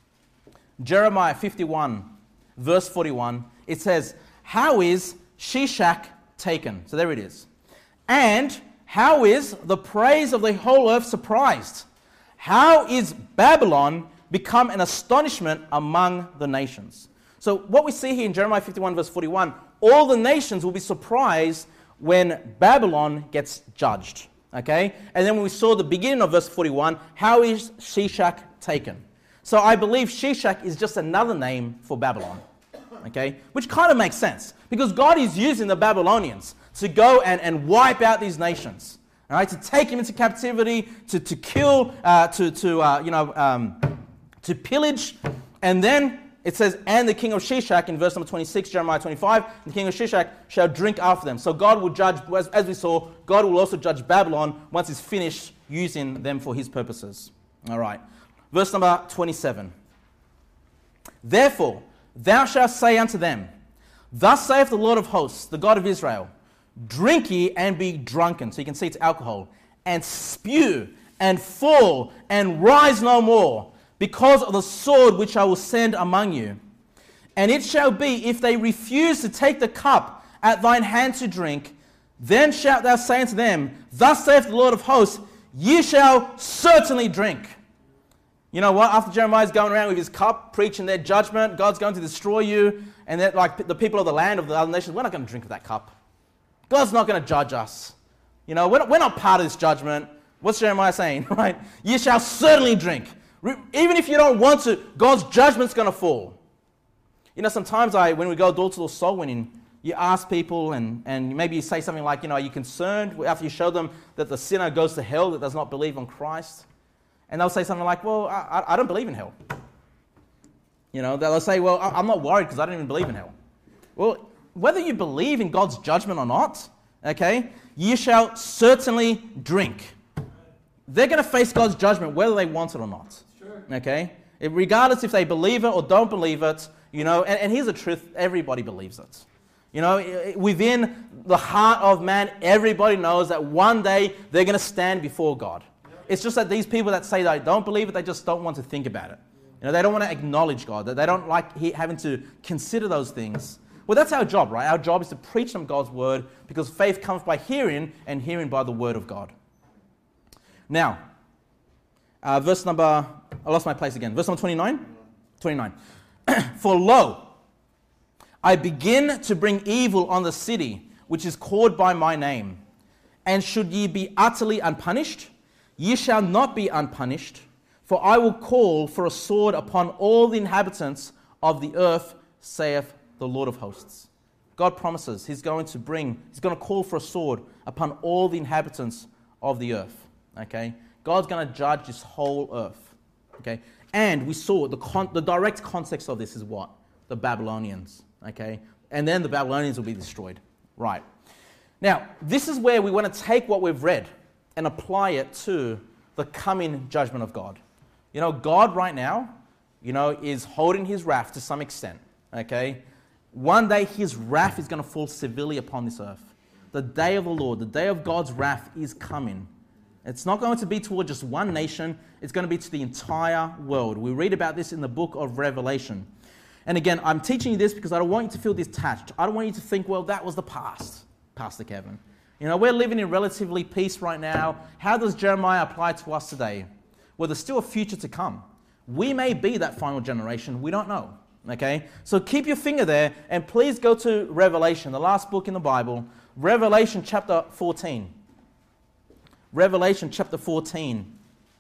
Jeremiah fifty-one, verse forty-one. It says, how is Shishak taken? So there it is. And how is the praise of the whole earth surprised? How is Babylon become an astonishment among the nations? So what we see here in Jeremiah fifty-one verse forty-one, all the nations will be surprised when Babylon gets judged. Okay? And then when we saw the beginning of verse forty-one, how is Shishak taken? So I believe Shishak is just another name for Babylon. Okay? Which kind of makes sense, because God is using the Babylonians to go and, and wipe out these nations. All right? To take them into captivity, to, to kill, uh, to, to uh, you know, um, to pillage. And then it says, and the king of Shishak, in verse number twenty-six, Jeremiah twenty-five, the king of Shishak shall drink after them. So God will judge, as, as we saw, God will also judge Babylon once he's finished using them for his purposes. All right. Verse number twenty-seven. Therefore, thou shalt say unto them, thus saith the Lord of hosts, the God of Israel, drink ye and be drunken. So you can see it's alcohol. And spew and fall and rise no more, because of the sword which I will send among you. And it shall be, if they refuse to take the cup at thine hand to drink, then shalt thou say unto them, thus saith the Lord of hosts, ye shall certainly drink. You know what? After Jeremiah's going around with his cup, preaching their judgment, God's going to destroy you, and that, like the people of the land of the other nations, we're not going to drink of that cup. God's not going to judge us. You know, we're not, we're not part of this judgment. What's Jeremiah saying? Right? Ye shall certainly drink. Even if you don't want to, God's judgment's going to fall. You know, sometimes I, when we go door-to-door soul winning, you ask people, and, and maybe you say something like, you know, are you concerned after you show them that the sinner goes to hell that does not believe on Christ? And they'll say something like, well, I, I don't believe in hell. You know, they'll say, well, I'm not worried because I don't even believe in hell. Well, whether you believe in God's judgment or not, okay, ye shall certainly drink. They're going to face God's judgment whether they want it or not. Sure. Okay? It, regardless if they believe it or don't believe it, you know, and, and here's the truth, everybody believes it. You know, within the heart of man, everybody knows that one day they're going to stand before God. It's just that these people that say they don't believe it, they just don't want to think about it. You know, they don't want to acknowledge God. They don't like he, having to consider those things. Well, that's our job, right? Our job is to preach them God's word, because faith comes by hearing, and hearing by the word of God. Now, uh, verse number, I lost my place again. Verse number twenty-nine? twenty-nine. For lo, I begin to bring evil on the city, which is called by my name. And should ye be utterly unpunished, ye shall not be unpunished, for I will call for a sword upon all the inhabitants of the earth, saith the Lord of hosts. God promises he's going to bring, he's going to call for a sword upon all the inhabitants of the earth. Okay? God's going to judge this whole earth. Okay? And we saw the con- the direct context of this is what? The Babylonians. Okay? And then the Babylonians will be destroyed. Right. Now, this is where we want to take what we've read and apply it to the coming judgment of God. You know, God right now, you know, is holding his wrath to some extent. Okay? One day his wrath is going to fall severely upon this earth. The day of the Lord, the day of God's wrath is coming. It's not going to be toward just one nation. It's going to be to the entire world. We read about this in the book of Revelation. And again, I'm teaching you this because I don't want you to feel detached. I don't want you to think, well, that was the past, Pastor Kevin. You know, we're living in relatively peace right now. How does Jeremiah apply to us today? Well, there's still a future to come. We may be that final generation. We don't know. Okay? So keep your finger there, and please go to Revelation, the last book in the Bible. Revelation chapter fourteen. Revelation chapter fourteen.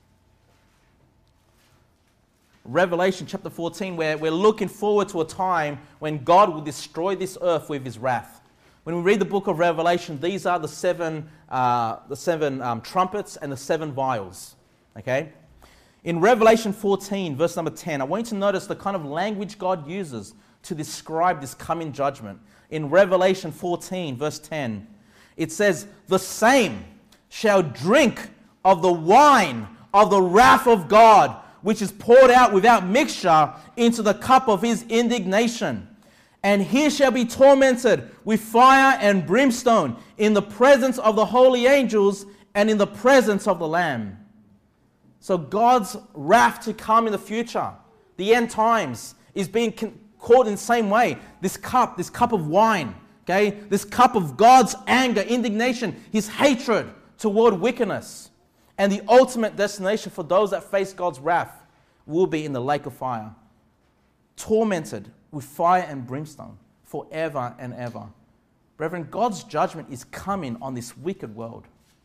Revelation chapter fourteen, where we're looking forward to a time when God will destroy this earth with his wrath. When we read the book of Revelation, these are the seven, uh, the seven um, trumpets and the seven vials. Okay? In Revelation fourteen, verse number ten, I want you to notice the kind of language God uses to describe this coming judgment. In Revelation fourteen, verse ten, it says, the same shall drink of the wine of the wrath of God, which is poured out without mixture into the cup of his indignation. And he shall be tormented with fire and brimstone in the presence of the holy angels and in the presence of the Lamb. So God's wrath to come in the future, the end times, is being caught in the same way. This cup, this cup of wine, Okay, this cup of God's anger, indignation, his hatred toward wickedness. And the ultimate destination for those that face God's wrath will be in the lake of fire, tormented with fire and brimstone forever and ever. Brethren, God's judgment is coming on this wicked world.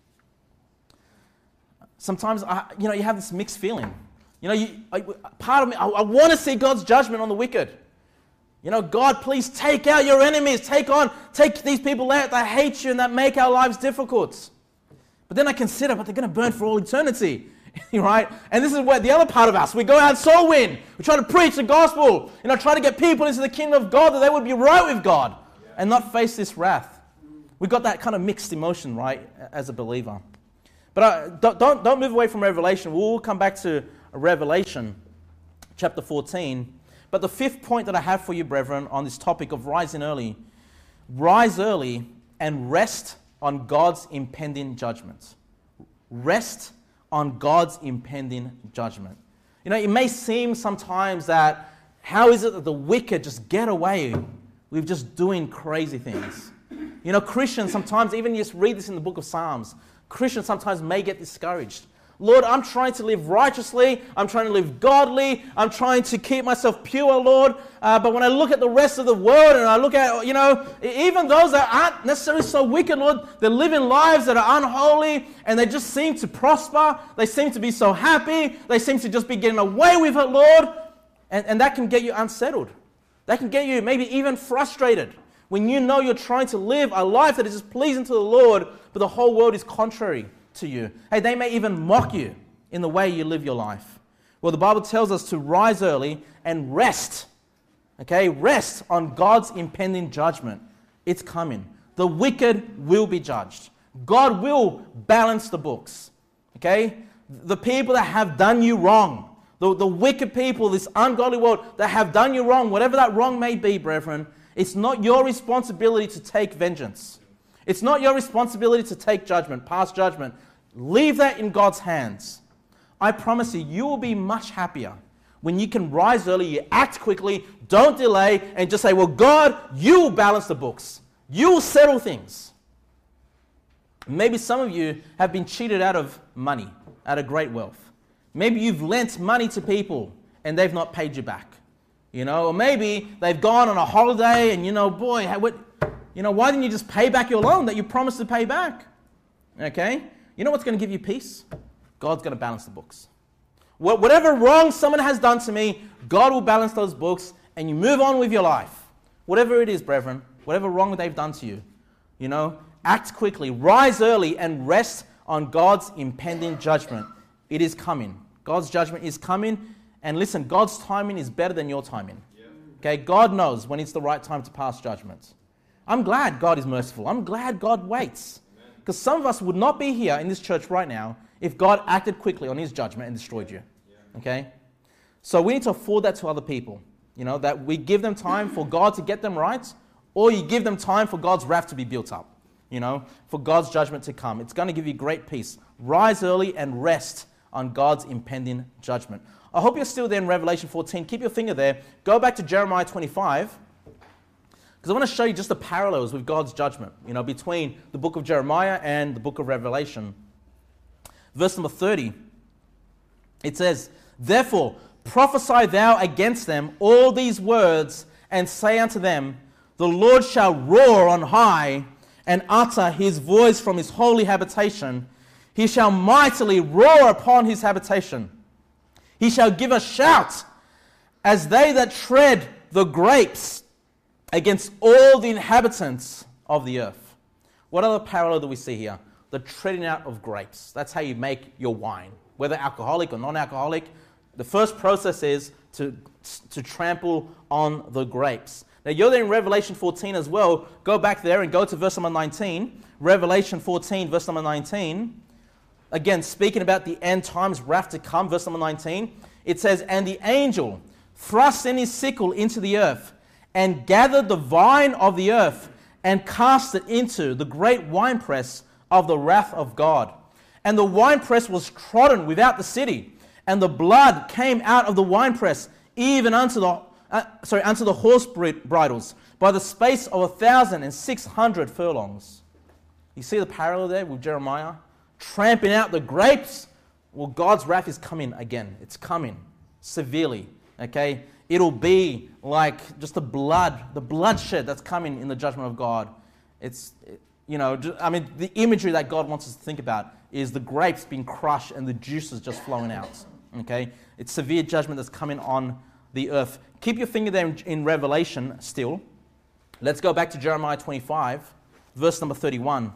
Sometimes, I, you know, you have this mixed feeling. You know, you, I, part of me, I, I want to see God's judgment on the wicked. You know, God, please take out your enemies. Take on, take these people out that hate you and that make our lives difficult. But then I consider, but they're going to burn for all eternity, right? And this is where the other part of us, we go out soul win. We try to preach the gospel, you know, try to get people into the kingdom of God that they would be right with God and not face this wrath. We've got that kind of mixed emotion, right, as a believer. But uh, don't, don't, don't move away from Revelation. We'll come back to Revelation chapter fourteen. But the fifth point that I have for you, brethren, on this topic of rising early, rise early and rest on God's impending judgment. Rest on God's impending judgment. You know, it may seem sometimes that how is it that the wicked just get away with just doing crazy things? You know, Christians sometimes, even you just read this in the book of Psalms, Christians sometimes may get discouraged. Lord, I'm trying to live righteously. I'm trying to live godly. I'm trying to keep myself pure, Lord. Uh, but when I look at the rest of the world and I look at, you know, even those that aren't necessarily so wicked, Lord, they're living lives that are unholy and they just seem to prosper. They seem to be so happy. They seem to just be getting away with it, Lord. And, and that can get you unsettled. That can get you maybe even frustrated when you know you're trying to live a life that is just pleasing to the Lord, but the whole world is contrary to you. Hey, they may even mock you in the way you live your life. Well, the Bible tells us to rise early and rest. Okay, rest on God's impending judgment. It's coming. The wicked will be judged. God will balance the books. Okay, the people that have done you wrong, the, the wicked people, this ungodly world that have done you wrong, whatever that wrong may be, brethren, it's not your responsibility to take vengeance. It's not your responsibility to take judgment, pass judgment. Leave that in God's hands. I promise you, you will be much happier when you can rise early, you act quickly, don't delay, and just say, well, God, you will balance the books. You will settle things. Maybe some of you have been cheated out of money, out of great wealth. Maybe you've lent money to people and they've not paid you back. You know, or maybe they've gone on a holiday and, you know, boy, what, you know, why didn't you just pay back your loan that you promised to pay back? Okay? You know what's going to give you peace? God's going to balance the books. Whatever wrong someone has done to me, God will balance those books and you move on with your life. Whatever it is, brethren, whatever wrong they've done to you, you know, act quickly, rise early and rest on God's impending judgment. It is coming. God's judgment is coming. And listen, God's timing is better than your timing. Okay, God knows when it's the right time to pass judgment. I'm glad God is merciful. I'm glad God waits. Because some of us would not be here in this church right now if God acted quickly on his judgment and destroyed you. Okay? So we need to afford that to other people. You know, that we give them time for God to get them right, or you give them time for God's wrath to be built up. You know, for God's judgment to come. It's going to give you great peace. Rise early and rest on God's impending judgment. I hope you're still there in Revelation fourteen. Keep your finger there. Go back to Jeremiah twenty-five. Because I want to show you just the parallels with God's judgment, you know, between the book of Jeremiah and the book of Revelation. Verse number thirty. It says, therefore, prophesy thou against them all these words, and say unto them, the Lord shall roar on high, and utter his voice from his holy habitation. He shall mightily roar upon his habitation. He shall give a shout as they that tread the grapes against all the inhabitants of the earth. What other parallel do we see here? The treading out of grapes. That's how you make your wine, whether alcoholic or non-alcoholic. The first process is to, to trample on the grapes. Now you're there in Revelation fourteen as well. Go back there and go to verse number nineteen. Revelation fourteen, verse number nineteen. Again, speaking about the end times, wrath to come, verse number nineteen. It says, and the angel thrust in his sickle into the earth, and gathered the vine of the earth, and cast it into the great winepress of the wrath of God. And the winepress was trodden without the city, and the blood came out of the winepress, even unto the uh, sorry unto the horse bridles, by the space of a thousand and six hundred furlongs. You see the parallel there with Jeremiah? Tramping out the grapes. Well, God's wrath is coming again. It's coming severely, okay? It'll be like just the blood, the bloodshed that's coming in the judgment of God. It's, you know, I mean, the imagery that God wants us to think about is the grapes being crushed and the juices just flowing out, okay? It's severe judgment that's coming on the earth. Keep your finger there in, in Revelation still. Let's go back to Jeremiah twenty-five, verse number thirty-one.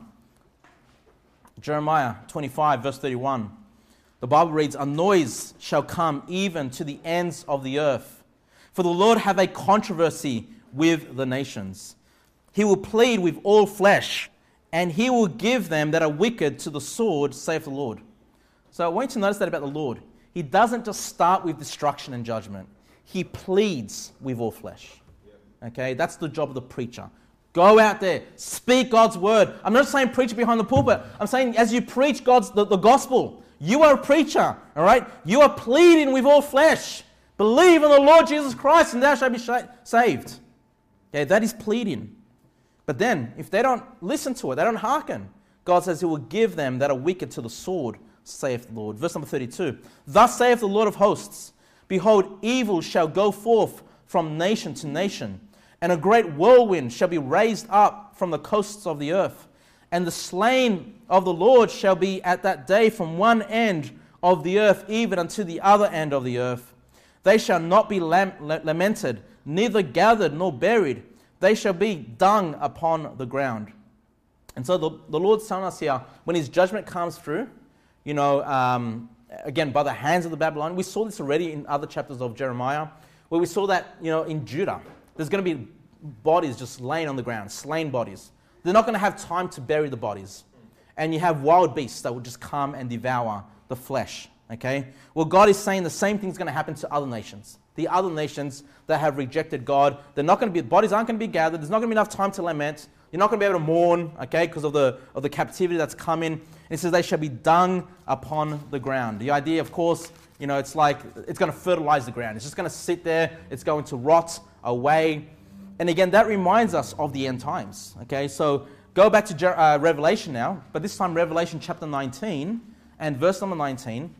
Jeremiah twenty-five, verse thirty-one. The Bible reads, "A noise shall come even to the ends of the earth. For the Lord have a controversy with the nations. He will plead with all flesh, and he will give them that are wicked to the sword, saith the Lord." So I want you to notice that about the Lord. He doesn't just start with destruction and judgment. He pleads with all flesh. Okay, that's the job of the preacher. Go out there, speak God's word. I'm not saying preach behind the pulpit. I'm saying as you preach God's the, the gospel, you are a preacher, all right? You are pleading with all flesh. Believe in the Lord Jesus Christ and thou shalt be sh- saved. Okay, that is pleading. But then, if they don't listen to it, they don't hearken, God says he will give them that are wicked to the sword, saith the Lord. Verse number thirty-two. "Thus saith the Lord of hosts, behold, evil shall go forth from nation to nation, and a great whirlwind shall be raised up from the coasts of the earth. And the slain of the Lord shall be at that day from one end of the earth even unto the other end of the earth. They shall not be lam- lamented, neither gathered nor buried. They shall be dung upon the ground." And so the, the Lord's telling us here, when his judgment comes through, you know, um, again, by the hands of the Babylon, we saw this already in other chapters of Jeremiah, where we saw that, you know, in Judah, there's going to be bodies just laying on the ground, slain bodies. They're not going to have time to bury the bodies. And you have wild beasts that will just come and devour the flesh, okay? Well, God is saying the same thing's going to happen to other nations. The other nations that have rejected God, they're not going to be, bodies aren't going to be gathered. There's not going to be enough time to lament. You're not going to be able to mourn, okay, because of the of the captivity that's coming. And it says they shall be dung upon the ground. The idea, of course, you know, it's like it's going to fertilize the ground. It's just going to sit there. It's going to rot away. And again, that reminds us of the end times, okay? So go back to uh, Revelation now, but this time Revelation chapter nineteen and verse number nineteen.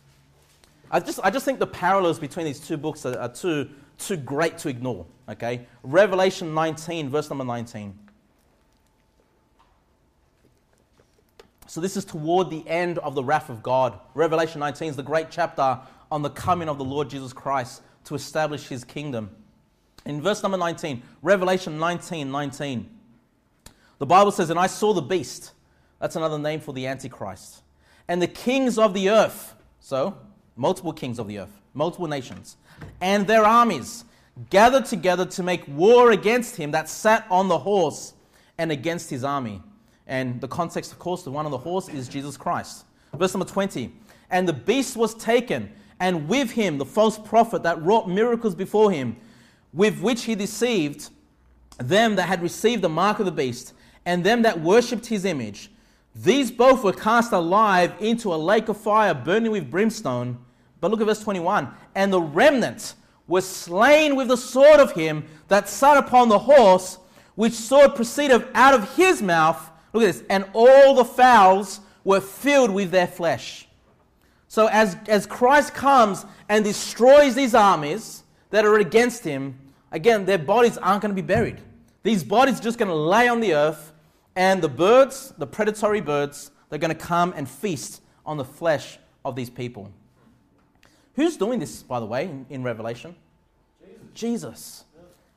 I just I just think the parallels between these two books are, are too, too great to ignore, okay? Revelation nineteen, verse number nineteen. So this is toward the end of the wrath of God. Revelation nineteen is the great chapter on the coming of the Lord Jesus Christ to establish his kingdom. In verse number nineteen, Revelation nineteen, nineteen, the Bible says, "And I saw the beast," that's another name for the Antichrist, "and the kings of the earth," so multiple kings of the earth, multiple nations, "and their armies gathered together to make war against him that sat on the horse and against his army." And the context, of course, the one on the horse is Jesus Christ. Verse number twenty, "And the beast was taken, and with him the false prophet that wrought miracles before him, with which he deceived them that had received the mark of the beast, and them that worshipped his image. These both were cast alive into a lake of fire, burning with brimstone." But look at verse twenty-one. "And the remnant was slain with the sword of him that sat upon the horse, which sword proceeded out of his mouth." Look at this. "And all the fowls were filled with their flesh." So as, as Christ comes and destroys these armies that are against him, again, their bodies aren't going to be buried. These bodies are just going to lay on the earth, and the birds, the predatory birds, they're going to come and feast on the flesh of these people. Who's doing this, by the way, in, in Revelation? Jesus. Jesus.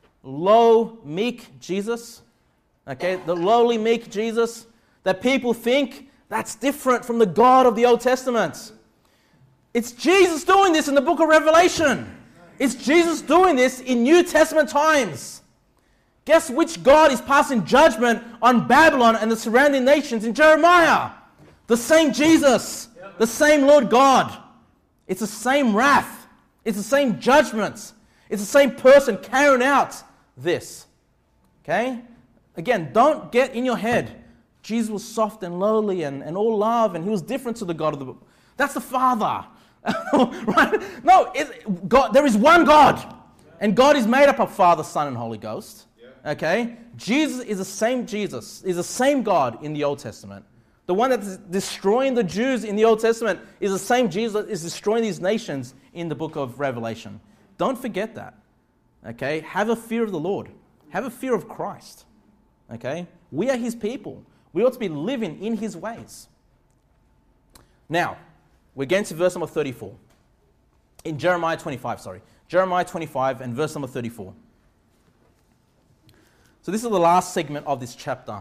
Low, meek Jesus. Okay, the lowly, meek Jesus, that people think that's different from the God of the Old Testament. It's Jesus doing this in the book of Revelation. It's Jesus doing this in New Testament times. Guess which God is passing judgment on Babylon and the surrounding nations in Jeremiah? The same Jesus, the same Lord God. It's the same wrath. It's the same judgment. It's the same person carrying out this. Okay? Again, don't get in your head, Jesus was soft and lowly and, and all love, and he was different to the God of the book. That's the Father. Right? No, it, God, there is one God. And God is made up of Father, Son, and Holy Ghost. Okay? Jesus is the same Jesus, is the same God in the Old Testament. The one that's destroying the Jews in the Old Testament is the same Jesus that is destroying these nations in the book of Revelation. Don't forget that. Okay? Have a fear of the Lord. Have a fear of Christ. Okay? We are his people. We ought to be living in his ways. Now, we're getting to verse number thirty-four. In Jeremiah twenty-five, sorry. Jeremiah twenty-five and verse number thirty-four. So this is the last segment of this chapter.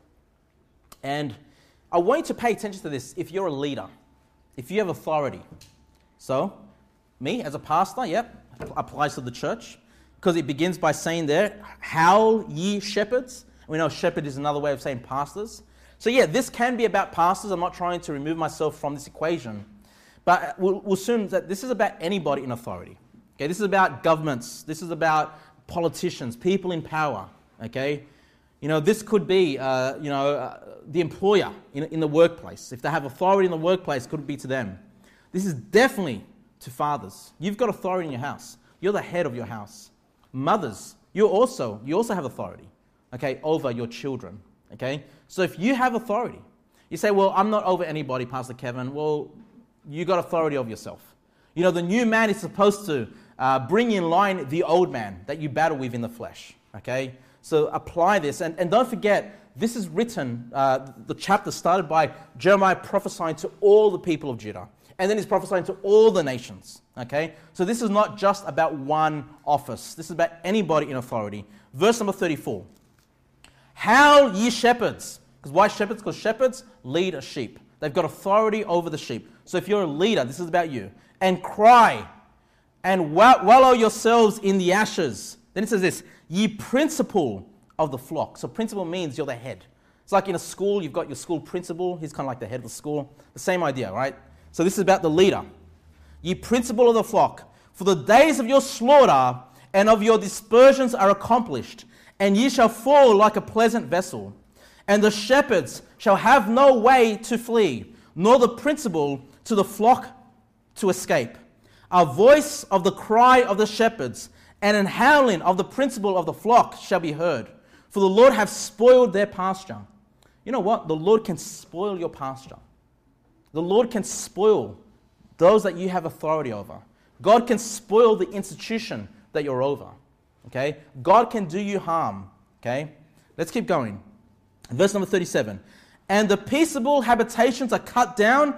And I want you to pay attention to this if you're a leader, if you have authority. So, me as a pastor, yep, applies to the church, because it begins by saying there, howl ye shepherds. We know shepherd is another way of saying pastors. So yeah, this can be about pastors. I'm not trying to remove myself from this equation. But we'll, we'll assume that this is about anybody in authority. Okay, this is about governments. This is about politicians, people in power. Okay, you know, this could be, uh, you know, uh, the employer in, in the workplace. If they have authority in the workplace, could be to them. This is definitely to fathers. You've got authority in your house. You're the head of your house. Mothers, you also you also have authority, okay, over your children. Okay, so if you have authority, you say, well, I'm not over anybody, Pastor Kevin. Well, you got authority over yourself. You know, the new man is supposed to uh, bring in line the old man that you battle with in the flesh. Okay, so apply this, and, and don't forget, this is written, uh, the chapter started by Jeremiah prophesying to all the people of Judah. And then he's prophesying to all the nations. Okay? So this is not just about one office. This is about anybody in authority. Verse number thirty-four. Howl ye shepherds. Because why shepherds? Because shepherds lead a sheep. They've got authority over the sheep. So if you're a leader, this is about you. And cry and wallow yourselves in the ashes. Then it says this, ye principal of the flock. So principal means you're the head. It's like in a school, you've got your school principal. He's kind of like the head of the school. The same idea, right? So this is about the leader. Ye principal of the flock, for the days of your slaughter and of your dispersions are accomplished, and ye shall fall like a pleasant vessel. And the shepherds shall have no way to flee, nor the principal to the flock to escape. A voice of the cry of the shepherds, and an howling of the principal of the flock shall be heard. For the Lord hath spoiled their pasture. You know what? The Lord can spoil your pasture. The Lord can spoil those that you have authority over. God can spoil the institution that you're over. Okay? God can do you harm. Okay? Let's keep going. Verse number thirty-seven. And the peaceable habitations are cut down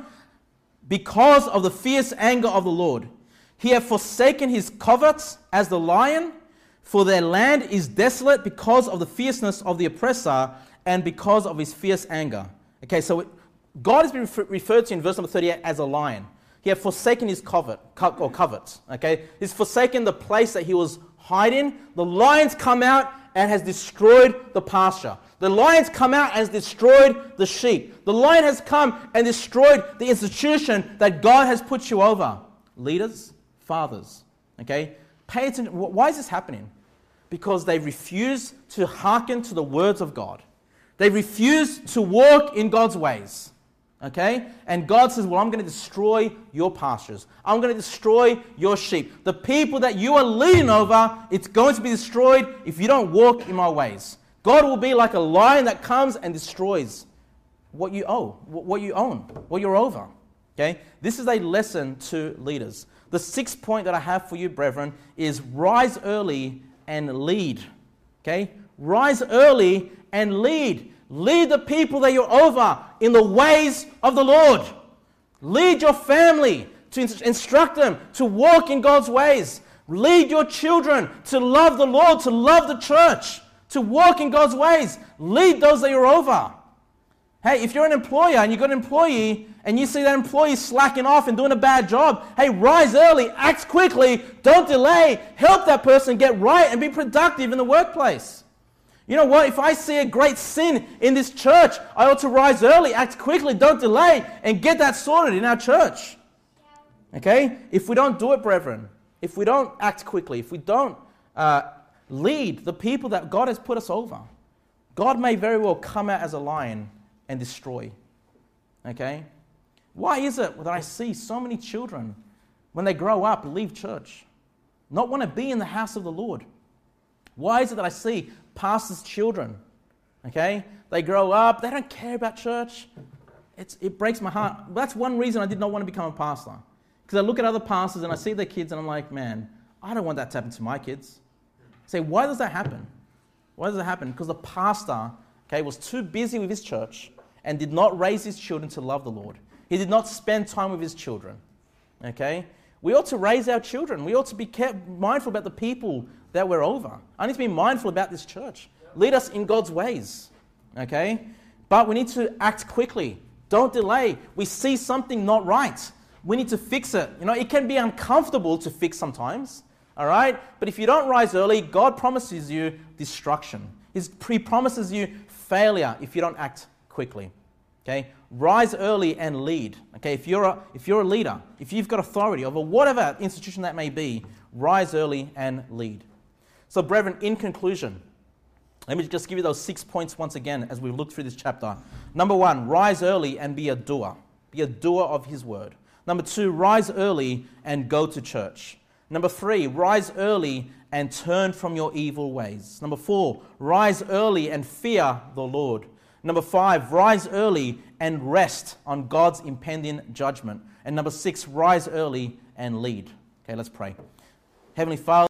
because of the fierce anger of the Lord. He hath forsaken his coverts as the lion, for their land is desolate because of the fierceness of the oppressor and because of his fierce anger. Okay, so it, God has been refer- referred to in verse number thirty-eight as a lion. He had forsaken his covert, co- or covert. Okay, he's forsaken the place that he was hiding. The lions come out and has destroyed the pasture. The lions come out and has destroyed the sheep. The lion has come and destroyed the institution that God has put you over. Leaders, fathers. Okay, pay attention. Why is this happening? Because they refuse to hearken to the words of God. They refuse to walk in God's ways. Okay? And God says, well, I'm going to destroy your pastures. I'm going to destroy your sheep. The people that you are leading over, it's going to be destroyed if you don't walk in my ways. God will be like a lion that comes and destroys what you owe, what you own, what you're over. Okay? This is a lesson to leaders. The sixth point that I have for you, brethren, is rise early and lead. Okay? Rise early and lead. Lead the people that you're over in the ways of the Lord. Lead your family to instruct them to walk in God's ways. Lead your children to love the Lord, to love the church, to walk in God's ways. Lead those that you're over. Hey, if you're an employer and you've got an employee and you see that employee slacking off and doing a bad job, hey, rise early, act quickly, don't delay, help that person get right and be productive in the workplace. You know what? If I see a great sin in this church, I ought to rise early, act quickly, don't delay, and get that sorted in our church. Okay? If we don't do it, brethren, if we don't act quickly, if we don't uh, lead the people that God has put us over, God may very well come out as a lion and destroy. Okay? Why is it that I see so many children, when they grow up, leave church, not want to be in the house of the Lord? Why is it that I see pastors' children. Okay? They grow up, they don't care about church. It's, it breaks my heart. That's one reason I did not want to become a pastor. Because I look at other pastors and I see their kids and I'm like, man, I don't want that to happen to my kids. I say, why does that happen? Why does that happen? Because the pastor, okay, was too busy with his church and did not raise his children to love the Lord. He did not spend time with his children. Okay? We ought to raise our children. We ought to be care- mindful about the people that we're over. I need to be mindful about this church. Lead us in God's ways. Okay? But we need to act quickly. Don't delay. We see something not right. We need to fix it. You know, it can be uncomfortable to fix sometimes. All right? But if you don't rise early, God promises you destruction. He promises you failure if you don't act quickly. Okay? Rise early and lead. Okay? If you're a, if you're a leader, if you've got authority over whatever institution that may be, rise early and lead. So, brethren, in conclusion, let me just give you those six points once again as we look through this chapter. Number one, rise early and be a doer. Be a doer of his word. Number two, rise early and go to church. Number three, rise early and turn from your evil ways. Number four, rise early and fear the Lord. Number five, rise early and rest on God's impending judgment. And number six, rise early and lead. Okay, let's pray. Heavenly Father,